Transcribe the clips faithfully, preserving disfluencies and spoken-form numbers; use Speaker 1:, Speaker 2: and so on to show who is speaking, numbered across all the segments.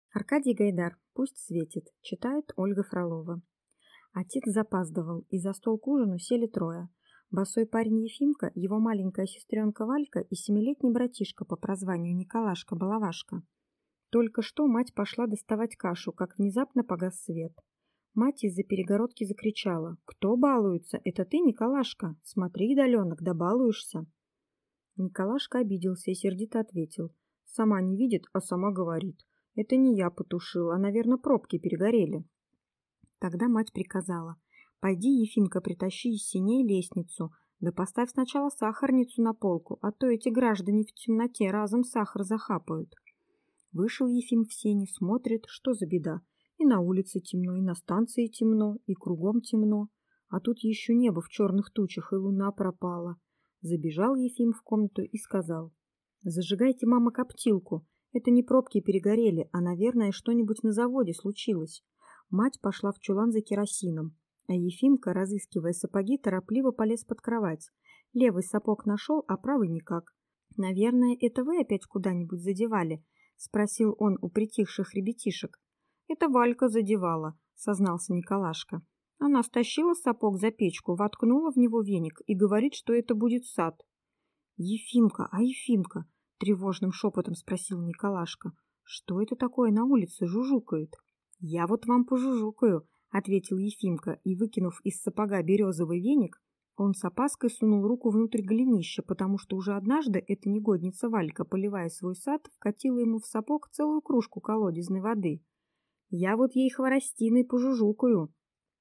Speaker 1: Аркадий Гайдар. Пусть светит. Читает Ольга Фролова. Отец запаздывал, и за стол к ужину сели трое. Босой парень Ефимка, его маленькая сестренка Валька и семилетний братишка по прозванию Николашка-Балавашка. Только что мать пошла доставать кашу, как внезапно погас свет. Мать из-за перегородки закричала: «Кто балуется? Это ты, Николашка? Смотри, Даленок, да балуешься!» Николашка обиделся и сердито ответил: «Сама не видит, а сама говорит. Это не я потушил, а, наверное, пробки перегорели». Тогда мать приказала: «Пойди, Ефимка, притащи из сеней лестницу, да поставь сначала сахарницу на полку, а то эти граждане в темноте разом сахар захапают». Вышел Ефим в сени, смотрит, что за беда. И на улице темно, и на станции темно, и кругом темно. А тут еще небо в черных тучах, и луна пропала. Забежал Ефим в комнату и сказал: «Зажигайте, мама, коптилку. Это не пробки перегорели, а, наверное, что-нибудь на заводе случилось». Мать пошла в чулан за керосином, а Ефимка, разыскивая сапоги, торопливо полез под кровать. Левый сапог нашел, а правый никак. «Наверное, это вы опять куда-нибудь задевали?» — спросил он у притихших ребятишек. «Это Валька задевала», — сознался Николашка. «Она стащила сапог за печку, воткнула в него веник и говорит, что это будет сад». «Ефимка, а Ефимка?» — тревожным шепотом спросил Николашка. «Что это такое на улице жужжукает?» «Я вот вам пожужжукаю», — ответил Ефимка, и, выкинув из сапога березовый веник, он с опаской сунул руку внутрь голенища, потому что уже однажды эта негодница Валька, поливая свой сад, вкатила ему в сапог целую кружку колодезной воды. «Я вот ей хворостиной пожужжукаю».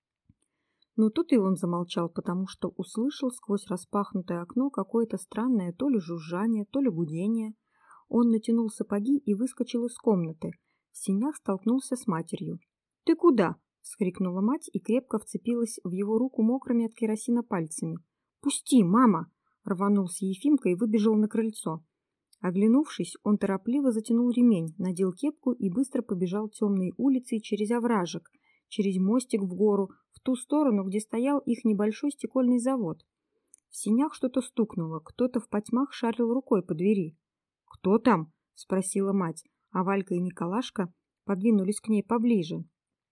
Speaker 1: Но тут и он замолчал, потому что услышал сквозь распахнутое окно какое-то странное то ли жужжание, то ли гудение. Он натянул сапоги и выскочил из комнаты. В сенях столкнулся с матерью. «Ты куда?» — вскрикнула мать и крепко вцепилась в его руку мокрыми от керосина пальцами. «Пусти, мама!» — рванулся Ефимка и выбежал на крыльцо. Оглянувшись, он торопливо затянул ремень, надел кепку и быстро побежал темной улицей через овражек, через мостик в гору, в ту сторону, где стоял их небольшой стекольный завод. В сенях что-то стукнуло, кто-то в потьмах шарил рукой по двери. «Кто там?» — спросила мать, а Валька и Николашка подвинулись к ней поближе.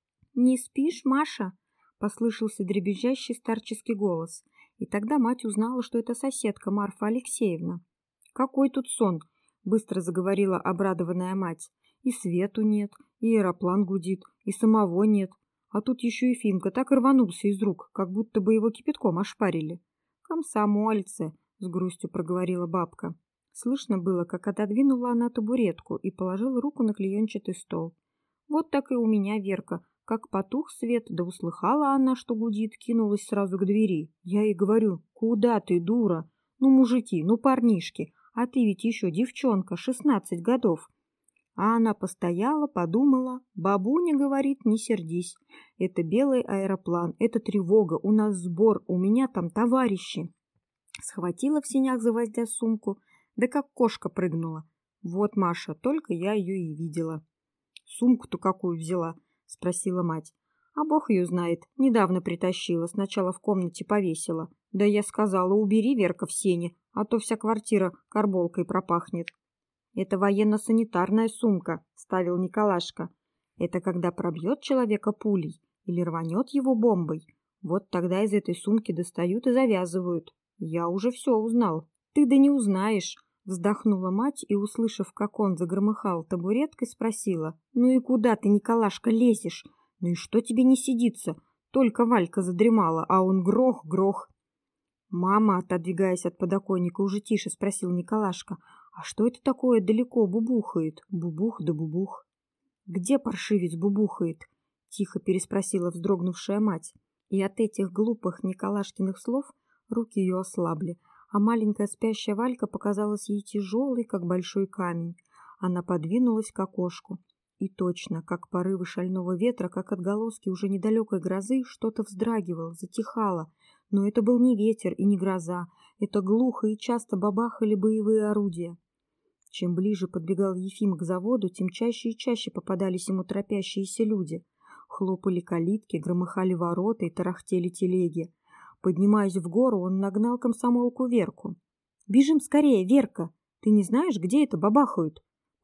Speaker 1: «Не спишь, Маша?» — послышался дребезжащий старческий голос, и тогда мать узнала, что это соседка Марфа Алексеевна. «Какой тут сон?» — быстро заговорила обрадованная мать. «И свету нет, и аэроплан гудит, и самого нет. А тут еще Ефимка так и рванулся из рук, как будто бы его кипятком ошпарили». «Комсомольцы!» — с грустью проговорила бабка. Слышно было, как отодвинула она табуретку и положила руку на клеенчатый стол. «Вот так и у меня, Верка. Как потух свет, да услыхала она, что гудит, кинулась сразу к двери. Я ей говорю: куда ты, дура? Ну, мужики, ну, парнишки, а ты ведь еще девчонка, шестнадцать годов». А она постояла, подумала. «Бабуня, — говорит, — не сердись. Это белый аэроплан, это тревога, у нас сбор, у меня там товарищи». Схватила в сенях за гвоздя сумку, да как кошка прыгнула. Вот, Маша, только я ее и видела. «Сумку-то какую взяла?» — спросила мать. «А бог ее знает. Недавно притащила, сначала в комнате повесила. Да я сказала: убери, Верка, в сене, а то вся квартира карболкой пропахнет». «Это военно-санитарная сумка», — ставил Николашка. «Это когда пробьет человека пулей или рванет его бомбой. Вот тогда из этой сумки достают и завязывают. Я уже все узнал». «Ты да не узнаешь», — вздохнула мать и, услышав, как он загромыхал табуреткой, спросила: «Ну и куда ты, Николашка, лезешь? Ну и что тебе не сидится? Только Валька задремала, а он грох-грох». «Мама», — отодвигаясь от подоконника, уже тише спросил Николашка: «А что это такое далеко бубухает? Бубух да бубух». «Где паршивец бубухает?» — тихо переспросила вздрогнувшая мать. И от этих глупых Николашкиных слов руки ее ослабли, а маленькая спящая Валька показалась ей тяжелой, как большой камень. Она подвинулась к окошку. И точно, как порывы шального ветра, как отголоски уже недалекой грозы, что-то вздрагивало, затихало. Но это был не ветер и не гроза, это глухо и часто бабахали боевые орудия. Чем ближе подбегал Ефим к заводу, тем чаще и чаще попадались ему торопящиеся люди. Хлопали калитки, громыхали ворота и тарахтели телеги. Поднимаясь в гору, он нагнал комсомолку Верку. «Бежим скорее, Верка! Ты не знаешь, где это бабахают?»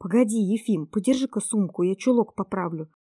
Speaker 1: «Погоди, Ефим, подержи-ка сумку, я чулок поправлю»,